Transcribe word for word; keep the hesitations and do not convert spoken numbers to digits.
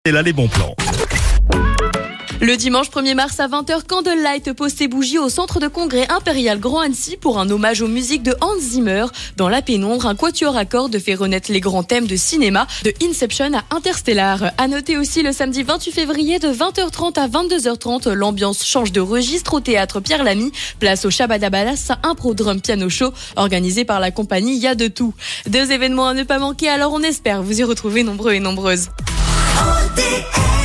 Et là, les bons plans. Le dimanche premier mars à vingt heures, Candlelight pose ses bougies au centre de congrès impérial Grand Annecy pour un hommage aux musiques de Hans Zimmer. Dans la pénombre, un quatuor à cordes fait renaître les grands thèmes de cinéma, de Inception à Interstellar. À noter aussi le samedi vingt-huit février de vingt heures trente à vingt-deux heures trente, l'ambiance change de registre au théâtre Pierre Lamy. Place au Shabadabalas, impro drum piano show organisé par la compagnie Y a de tout. Deux événements à ne pas manquer, alors on espère vous y retrouver nombreux et nombreuses. O D R